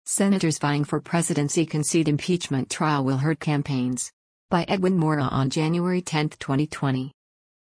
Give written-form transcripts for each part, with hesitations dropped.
Senators vying for presidency concede impeachment trial will hurt campaigns. By Edwin Mora on January 10, 2020.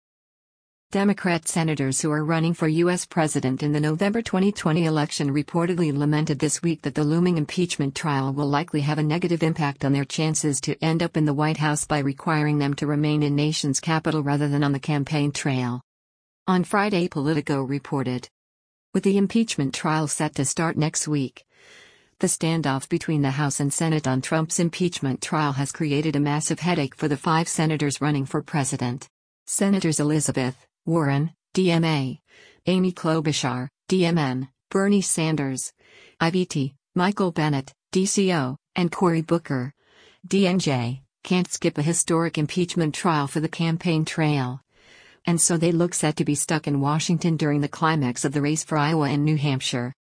Democrat senators who are running for U.S. president in the November 2020 election reportedly lamented this week that the looming impeachment trial will likely have a negative impact on their chances to end up in the White House by requiring them to remain in nation's capital rather than on the campaign trail. On Friday, Politico reported. With the impeachment trial set to start next week, the standoff between the House and Senate on Trump's impeachment trial has created a massive headache for the 5 senators running for president. Senators Elizabeth Warren, DMA, Amy Klobuchar, DMN, Bernie Sanders, IVT, Michael Bennet, DCO, and Cory Booker, DNJ, can't skip a historic impeachment trial for the campaign trail. And so they look set to be stuck in Washington during the climax of the race for Iowa and New Hampshire.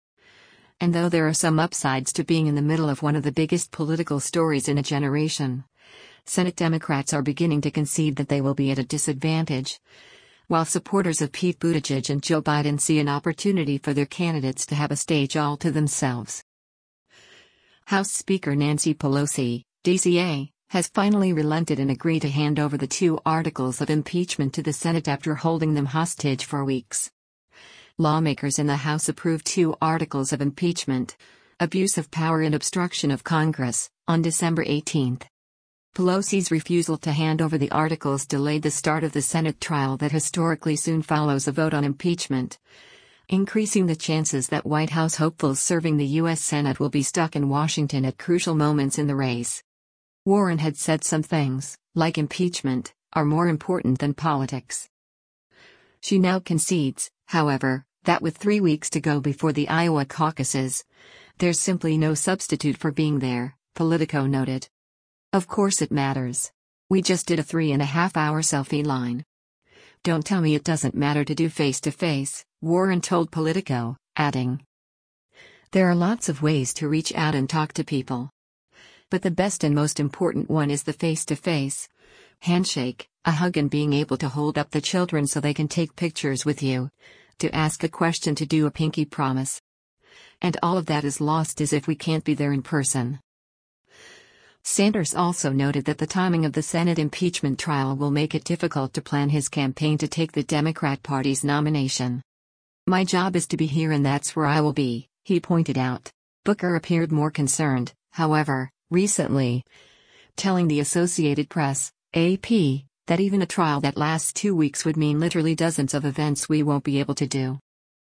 And though there are some upsides to being in the middle of one of the biggest political stories in a generation, Senate Democrats are beginning to concede that they will be at a disadvantage, while supporters of Pete Buttigieg and Joe Biden see an opportunity for their candidates to have a stage all to themselves. House Speaker Nancy Pelosi, DCA, has finally relented and agreed to hand over the 2 articles of impeachment to the Senate after holding them hostage for weeks. Lawmakers in the House approved 2 articles of impeachment, abuse of power and obstruction of Congress, on December 18. Pelosi's refusal to hand over the articles delayed the start of the Senate trial that historically soon follows a vote on impeachment, increasing the chances that White House hopefuls serving the U.S. Senate will be stuck in Washington at crucial moments in the race. Warren had said some things, like impeachment, are more important than politics. She now concedes, however, that with 3 weeks to go before the Iowa caucuses, there's simply no substitute for being there, Politico noted. Of course it matters. We just did a 3.5-hour selfie line. Don't tell me it doesn't matter to do face-to-face, Warren told Politico, adding. There are lots of ways to reach out and talk to people. But the best and most important one is the face-to-face handshake, a hug, and being able to hold up the children so they can take pictures with you, to ask a question, to do a pinky promise. And all of that is lost as if we can't be there in person. Sanders also noted that the timing of the Senate impeachment trial will make it difficult to plan his campaign to take the Democrat Party's nomination. My job is to be here and that's where I will be, he pointed out. Booker appeared more concerned, however, recently, telling the Associated Press, AP, that even a trial that lasts 2 weeks would mean literally dozens of events we won't be able to do.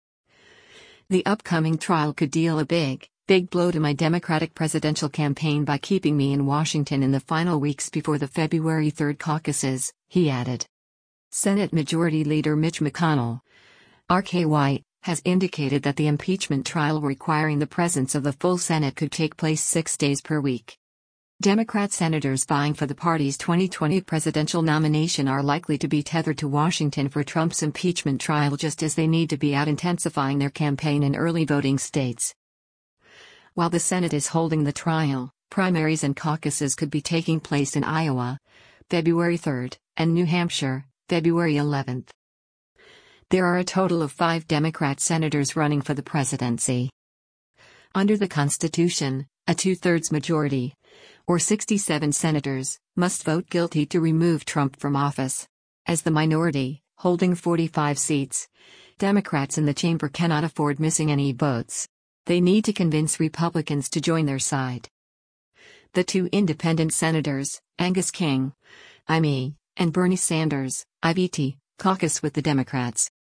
The upcoming trial could deal a big blow to my Democratic presidential campaign by keeping me in Washington in the final weeks before the February 3 caucuses, he added. Senate Majority Leader Mitch McConnell, RKY, has indicated that the impeachment trial requiring the presence of the full Senate could take place 6 days per week. Democrat senators vying for the party's 2020 presidential nomination are likely to be tethered to Washington for Trump's impeachment trial, just as they need to be out intensifying their campaign in early voting states. While the Senate is holding the trial, primaries and caucuses could be taking place in Iowa, February 3, and New Hampshire, February 11. There are a total of 5 Democrat senators running for the presidency. Under the Constitution, a 2/3 majority, or 67 senators, must vote guilty to remove Trump from office. As the minority, holding 45 seats, Democrats in the chamber cannot afford missing any votes. They need to convince Republicans to join their side. The 2 independent senators, Angus King, IME, and Bernie Sanders, IVT, caucus with the Democrats.